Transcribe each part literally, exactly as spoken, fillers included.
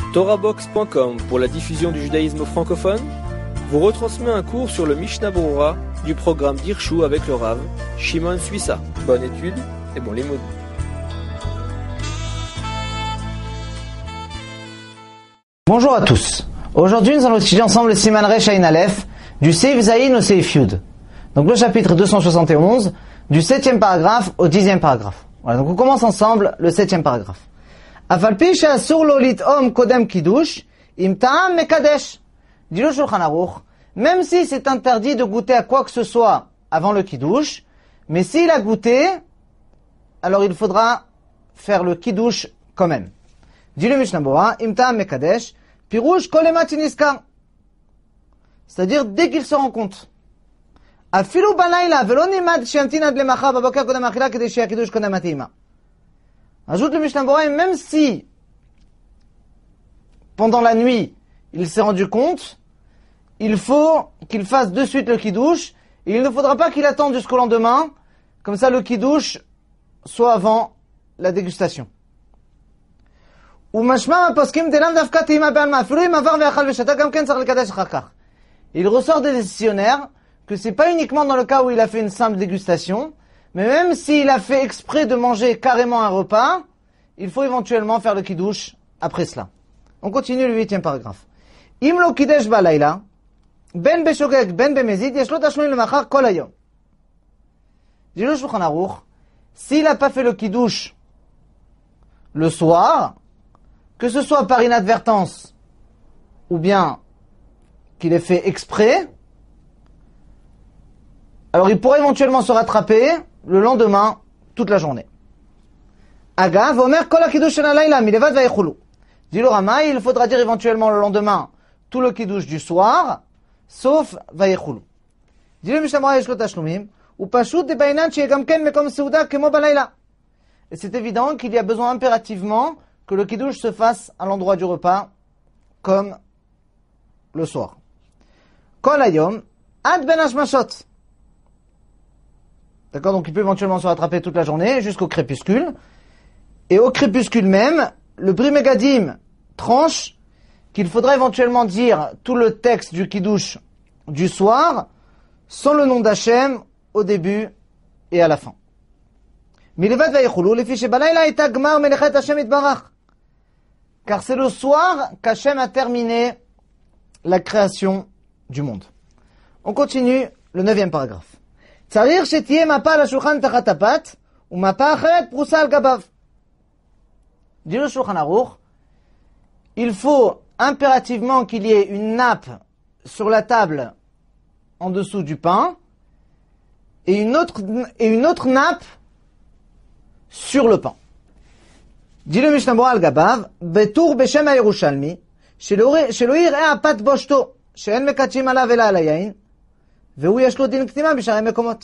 Torahbox point com pour la diffusion du judaïsme francophone vous retransmet un cours sur le Mishnah Berurah du programme d'Irshu avec le Rav Shimon Suissa. Bonne étude et bon limoud. Bonjour à tous. Aujourd'hui, nous allons étudier ensemble le Siman Resh Ayin Aleph du Seif Zayin au Seif Yud. Donc le chapitre deux cent soixante et onze du septième paragraphe au dixième paragraphe. Voilà, donc on commence ensemble le septième paragraphe. Afalpi she'asur lo lit'om kodem kiddush im ta'am mekadesh. Dit le Shulchan Aruch, même si c'est interdit de goûter à quoi que ce soit avant le kiddush, mais s'il a goûté, alors il faudra faire le kiddush quand même. Dit le Mishnah Berurah, im ta'am mekadesh, pirouche kolemat niskar. C'est-à-dire dès qu'il se rend compte. Afilu balayla velo nimad she'amtin ad lemachar baboker kodem achila kedei she'ha kiddush kodem ateima. Ajoute le Mishnah Berurah, même si pendant la nuit il s'est rendu compte, il faut qu'il fasse de suite le kiddush, et il ne faudra pas qu'il attende jusqu'au lendemain, comme ça le kiddush soit avant la dégustation. Il ressort des décisionnaires que c'est pas uniquement dans le cas où il a fait une simple dégustation, mais même s'il a fait exprès de manger carrément un repas, il faut éventuellement faire le kiddush après cela. On continue le huitième paragraphe. Im lo kidesh balayla, ben beshogeg, ben bemezid, yesh lo tashluim lemachar kol hayom. Dit le Shulchan Aruch, s'il n'a pas fait le kiddush le soir, que ce soit par inadvertance ou bien qu'il ait fait exprès, alors il pourrait éventuellement se rattraper le lendemain, toute la journée. Agav, omer kol ha-kiddush shel halayla milevad vayechulu. Dit le Rama, il faudra dire éventuellement le lendemain tout le kiddush du soir, sauf vayechulu. Dit le Mishnah Berurah, yesh lo tashlumim, u pashut de bainan sheyeh gam ken mekom seuda kemo balayla. Et c'est évident qu'il y a besoin impérativement que le kiddush se fasse à l'endroit du repas, comme le soir. Kol hayom, ad ben hashmashot. D'accord, donc il peut éventuellement se rattraper toute la journée jusqu'au crépuscule. Et au crépuscule même, le Bri Megadim tranche qu'il faudra éventuellement dire tout le texte du kiddush du soir sans le nom d'Hachem au début et à la fin. Car c'est le soir qu'Hachem a terminé la création du monde. On continue le neuvième paragraphe. צריך שתהיה מפה על השולחן תחת הפת, ומפה אחרת פרוסה על גביו. Dit le Shulchan Aruch, il faut impérativement qu'il y ait une nappe sur la table en dessous du pain, et une autre, et une autre nappe sur le pain. Dit le Mishnah Berurah al gabav, בטור בשם הירושלמי, שלא יראה הפת בושתו, שאין מקדשים עליו אלא על היין, והוא יש לו דין קטימה בשאר מקומות.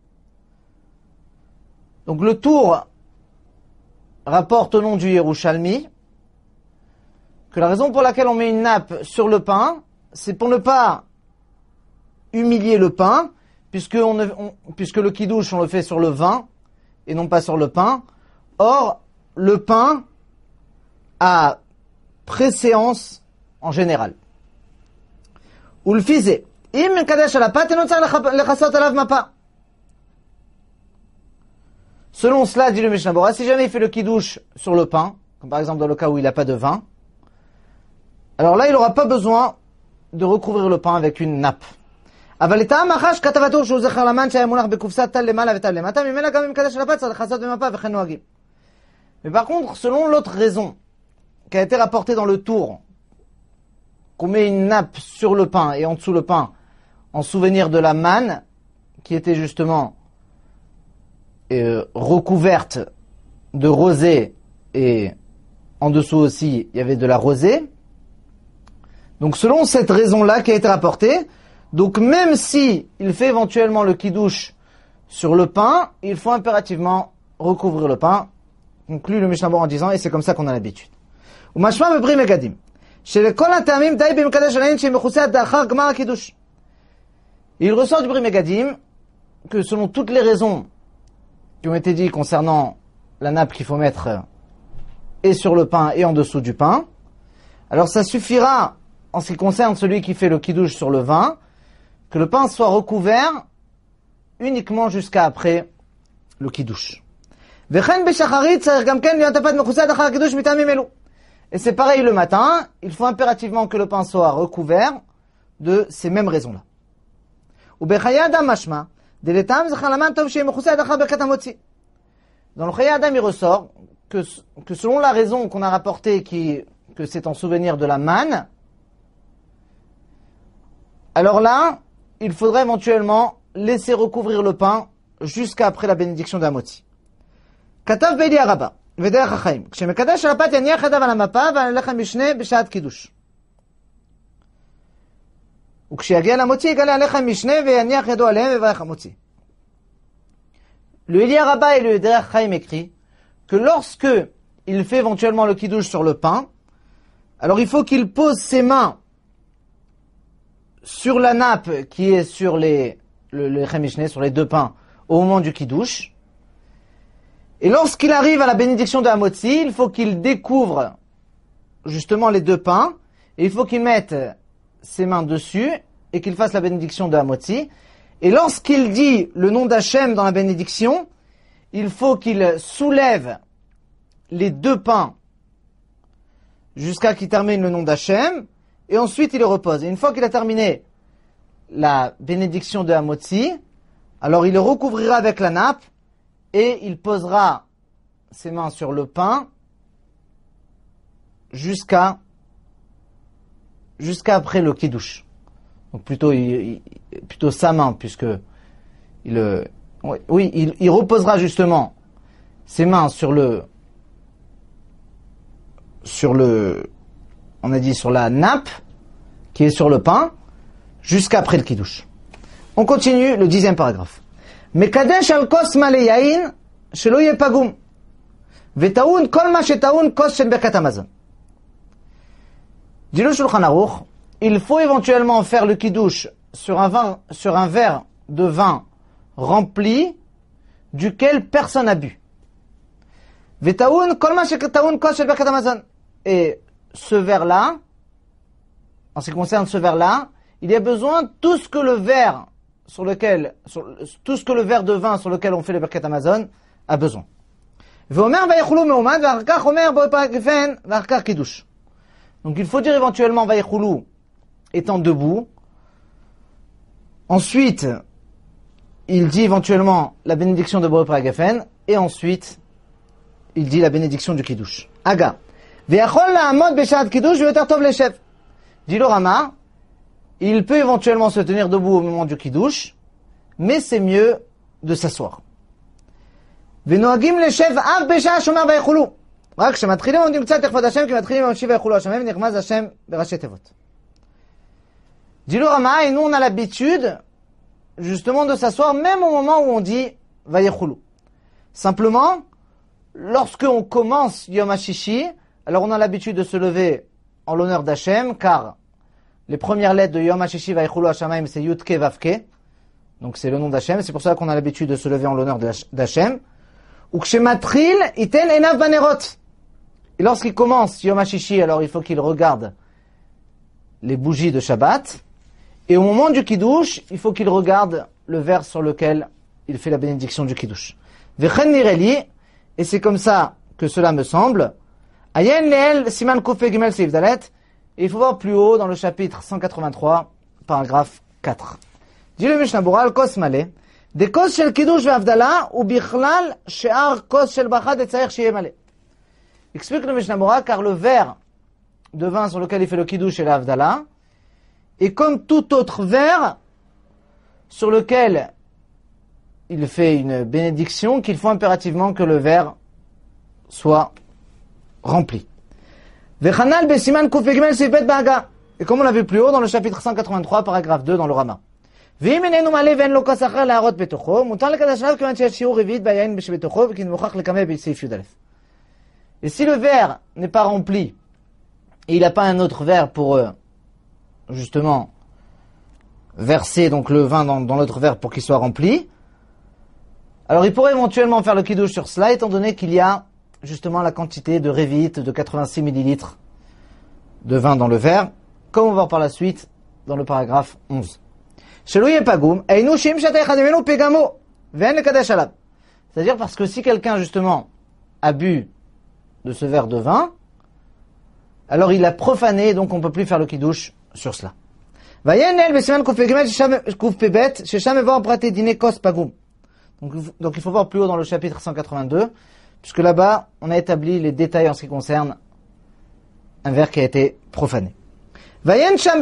Donc le tour rapporte au nom du Yerushalmi que la raison pour laquelle on met une nappe sur le pain, c'est pour ne pas humilier le pain, puisque, on, on, puisque le kiddush on le fait sur le vin et non pas sur le pain. Or, le pain a préséance en général. Ou le fisé. Selon cela, dit le Mishnah Berurah, si jamais il fait le kiddush sur le pain, comme par exemple dans le cas où il n'a pas de vin, alors là il n'aura pas besoin de recouvrir le pain avec une nappe. Mais par contre, selon l'autre raison qui a été rapportée dans le tour, qu'on met une nappe sur le pain et en dessous le pain, en souvenir de la manne, qui était justement euh, recouverte de rosée, et en dessous aussi, il y avait de la rosée. Donc selon cette raison-là qui a été rapportée, donc même si il fait éventuellement le kiddush sur le pain, il faut impérativement recouvrir le pain, conclut le Mishnah Berurah en disant, et c'est comme ça qu'on a l'habitude. Umashma bebri megadim. Il ressort du Bri Megadim que selon toutes les raisons qui ont été dites concernant la nappe qu'il faut mettre et sur le pain et en dessous du pain, Alors ça suffira, en ce qui concerne celui qui fait le kiddush sur le vin, que le pain soit recouvert uniquement jusqu'à après le kiddush. Et c'est pareil le matin, il faut impérativement que le pain soit recouvert de ces mêmes raisons-là. Dans le Chayei Adam, il ressort que, que selon la raison qu'on a rapportée, qui, que c'est en souvenir de la manne, alors là, il faudrait éventuellement laisser recouvrir le pain jusqu'à après la bénédiction de Hamotzi. כתב ביילי הרבה, ודרך החיים, כשמקדש על הפת יניח ידיו על המפה ועל הלחם משנה בשעת קידוש. וכשיגיע למוציא יגלה הלחם משנה ויניח ידו עליהם ויברך המוציא. Le Eli Rabba et le Derech Chaim écrit que lorsque il fait éventuellement le kiddush sur le pain, alors il faut qu'il pose ses mains sur la nappe qui est sur les le, le lechem mishné, sur les deux pains au moment du kiddush. Et lorsqu'il arrive à la bénédiction de Hamotzi, il faut qu'il découvre justement les deux pains et il faut qu'il mette ses mains dessus et qu'il fasse la bénédiction de Hamotzi. Et lorsqu'il dit le nom d'Hachem dans la bénédiction, il faut qu'il soulève les deux pains jusqu'à qu'il termine le nom d'Hachem et ensuite il le repose. Et une fois qu'il a terminé la bénédiction de Hamotzi, alors il le recouvrira avec la nappe et il posera ses mains sur le pain jusqu'à jusqu'à après le kiddush. Donc plutôt il, il, plutôt sa main, puisque il oui il, il reposera justement ses mains sur le sur le on a dit sur la nappe qui est sur le pain jusqu'après le kiddush. On continue le dixième paragraphe. מקדש על כוס מלא יין שלא יהיה פגום וטעון כל מה שטעון כוס של ברכת המזון. Dit le Shulchan Aruch, il faut éventuellement faire le kiddush sur un vin, sur un verre de vin rempli duquel personne n'a bu. וטעון כל מה שטעון כוס של ברכת המזון. Et ce verre-là, en ce qui concerne ce verre-là, il y a besoin de tout ce que le verre sur lequel, sur, tout ce que le verre de vin sur lequel on fait le Birkat Hamazon a besoin. Donc il faut dire éventuellement Vayichulu étant debout. Ensuite, il dit éventuellement la bénédiction de Boré Paragafen. Et ensuite, il dit la bénédiction du Kiddush. Aga. Dit le Rama, il peut éventuellement se tenir debout au moment du kiddush, mais c'est mieux de s'asseoir. ונוהגים לשב אף בשעה שומר ויחולו. רק כשמתחילים עומדים קצת לכבוד השם, כי מתחילים ומשיב ויחולו השם, ונרמז השם בראשי תיבות. Dit le Rama, et nous on a l'habitude justement de s'asseoir même au moment où on dit vayichulu. Simplement, lorsque on commence Yom HaShishi, alors on a l'habitude de se lever en l'honneur d'Hachem, car les premières lettres de Yom HaShishi Vayichulu Hashamayim, c'est Yud Ke Vav Ke. Donc c'est le nom d'Hachem. C'est pour ça qu'on a l'habitude de se lever en l'honneur d'Hachem. Ou Kshematril Iten Enav Banerot. Et lorsqu'il commence Yom HaShishi, alors il faut qu'il regarde les bougies de Shabbat. Et au moment du Kiddush, il faut qu'il regarde le verre sur lequel il fait la bénédiction du Kiddush. Vechen Nireli. Et c'est comme ça que cela me semble. Ayen Leel Siman Kufé Gimel Seif Dalet. Et il faut voir plus haut dans le chapitre cent quatre-vingt-trois, paragraphe quatre. Dit le Mishnah Berurah, kos malé, des kos shel kiddush ve'avdala, ou bichlal she'ar kos shel bracha detzayer shiye malé. Explique le Mishnah Berurah, car le verre de vin sur lequel il fait le kiddush et l'avdala, est comme tout autre verre sur lequel il fait une bénédiction, qu'il faut impérativement que le verre soit rempli. Et comme on l'a vu plus haut dans le chapitre cent quatre-vingt-trois, paragraphe deux dans le Rama. Et si le verre n'est pas rempli, et il n'a pas un autre verre pour euh, justement verser donc le vin dans, dans l'autre verre pour qu'il soit rempli, alors il pourrait éventuellement faire le kiddush sur cela, étant donné qu'il y a justement la quantité de révite de quatre-vingt-six millilitres de vin dans le verre, comme on va voir par la suite dans le paragraphe onze. C'est-à-dire parce que si quelqu'un justement a bu de ce verre de vin, alors il a profané, donc on ne peut plus faire le kiddush sur cela. Donc, donc il faut voir plus haut dans le chapitre cent quatre-vingt-deux, puisque là-bas on a établi les détails en ce qui concerne un verre qui a été profané. Donc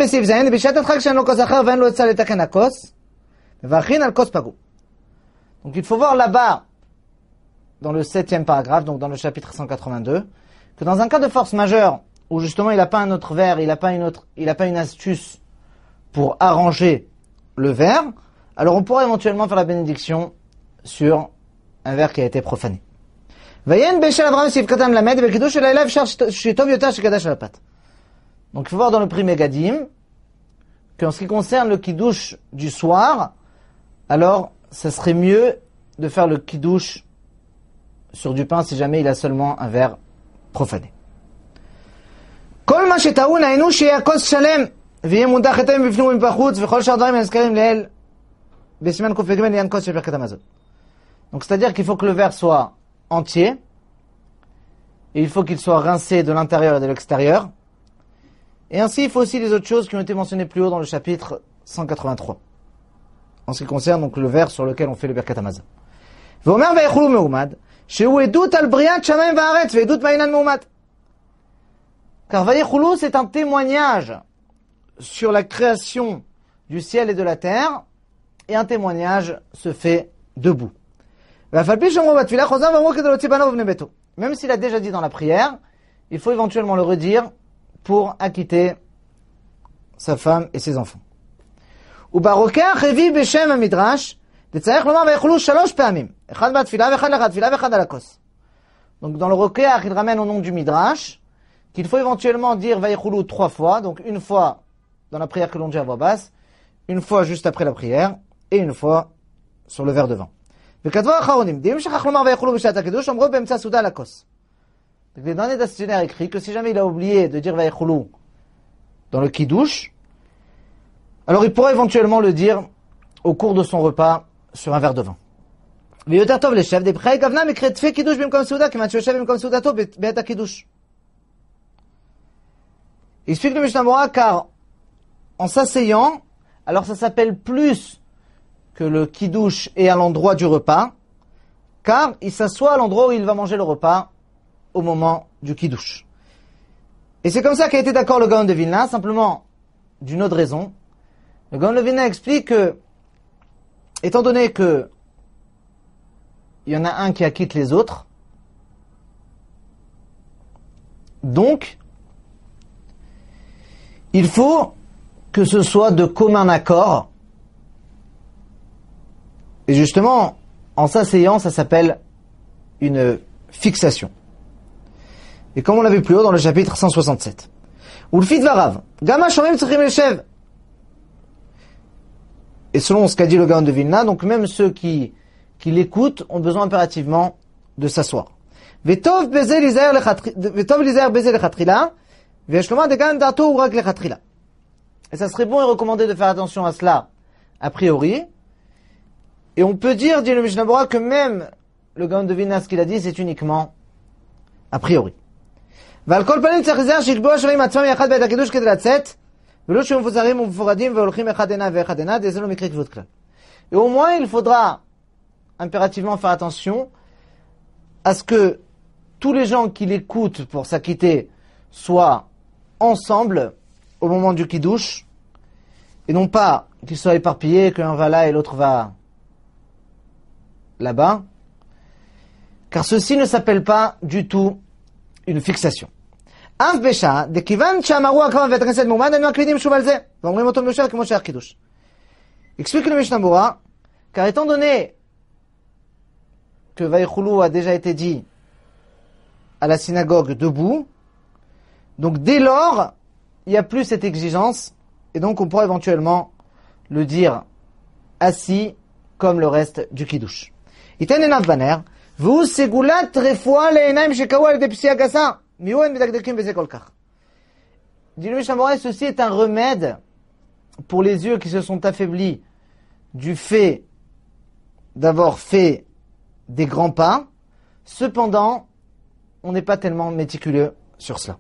il faut voir là-bas, dans le septième paragraphe, donc dans le chapitre cent quatre-vingt-deux, que dans un cas de force majeure, où justement il n'a pas un autre verre, il n'a pas une autre, il n'a pas une astuce pour arranger le verre, alors on pourra éventuellement faire la bénédiction sur un verre qui a été profané. Donc il faut voir dans le prix Megadim qu'en ce qui concerne le kiddush du soir, alors ça serait mieux de faire le kiddush sur du pain si jamais il a seulement un verre profané. Donc c'est-à-dire qu'il faut que le verre soit entier, et il faut qu'il soit rincé de l'intérieur et de l'extérieur. Et ainsi, il faut aussi les autres choses qui ont été mentionnées plus haut dans le chapitre cent quatre-vingt-trois. En ce qui concerne donc le verre sur lequel on fait le Birkat Hamazon. Car Vayechoulou, c'est un témoignage sur la création du ciel et de la terre, et un témoignage se fait debout. Même s'il a déjà dit dans la prière, il faut éventuellement le redire pour acquitter sa femme et ses enfants. Donc dans le Rokeach, il ramène au nom du Midrash qu'il faut éventuellement dire Vayechoulou trois fois, donc une fois dans la prière que l'on dit à voix basse, une fois juste après la prière, et une fois sur le verre de vin. Donc les derniers dictionnaires écrit que si jamais il a oublié de dire Vayechoulou dans le kiddush, alors il pourra éventuellement le dire au cours de son repas sur un verre de vin. Il explique le Mishnah Bora car en s'asseyant, alors ça s'appelle plus que le kiddush est à l'endroit du repas, car il s'assoit à l'endroit où il va manger le repas au moment du kiddush. Et c'est comme ça qu'a été d'accord le Gaon de Vilna, simplement d'une autre raison. Le Gaon de Vilna explique que, étant donné que il y en a un qui acquitte les autres, donc il faut que ce soit de commun accord. Et justement, en s'asseyant, ça s'appelle une fixation. Et comme on l'a vu plus haut dans le chapitre cent soixante-sept. Ulfit varav, gama shomim tzrichim leshev. Et selon ce qu'a dit le Gaon de Vilna, donc même ceux qui, qui l'écoutent ont besoin impérativement de s'asseoir. Vetov bezer lizer lechatrila, ve'eshloma degan dato urak lechatrila. Et ça serait bon et recommandé de faire attention à cela a priori. Et on peut dire, dit le Mishnah Bora, que même le Gaon de Vilna, ce qu'il a dit, c'est uniquement a priori. Et au moins, il faudra impérativement faire attention à ce que tous les gens qui l'écoutent pour s'acquitter soient ensemble au moment du kiddush, et non pas qu'ils soient éparpillés, qu'un va là et l'autre va là-bas, car ceci ne s'appelle pas du tout une fixation. Explique le Mishnah Bora, car étant donné que Vayechoulou a déjà été dit à la synagogue debout, donc dès lors, il n'y a plus cette exigence, et donc on pourra éventuellement le dire assis comme le reste du kiddush. ייתן עיניו בנר, והוא סגולת רפואה לעיניים שקראו על ידי פסיעה גסה. מיהו אין מדקדקים בזה כל כך. Dit le Mishnah Berurah, ceci est un remède pour les yeux qui se sont affaiblis du fait d'avoir fait des grands pas. Cependant, on n'est pas tellement méticuleux sur cela.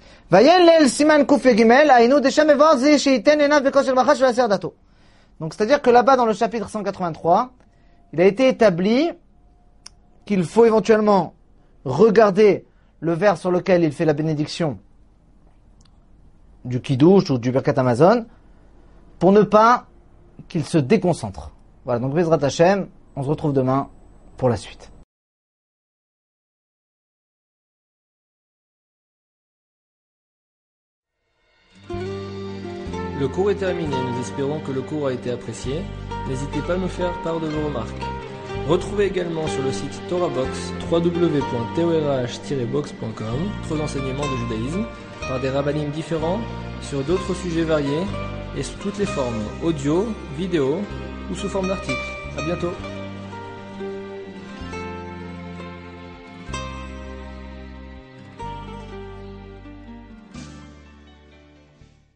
Donc c'est-à-dire que là-bas dans le chapitre cent quatre-vingt-trois, il a été établi qu'il faut éventuellement regarder le vers sur lequel il fait la bénédiction du Kiddush ou du Birkat Hamazon pour ne pas qu'il se déconcentre. Voilà, donc Bezrat Hashem, on se retrouve demain pour la suite. Le cours est terminé, nous espérons que le cours a été apprécié. N'hésitez pas à nous faire part de vos remarques. Retrouvez également sur le site TorahBox w w w point torah tiret box point com d'autres enseignements de judaïsme par des rabbinim différents sur d'autres sujets variés et sous toutes les formes audio, vidéo ou sous forme d'articles. À bientôt.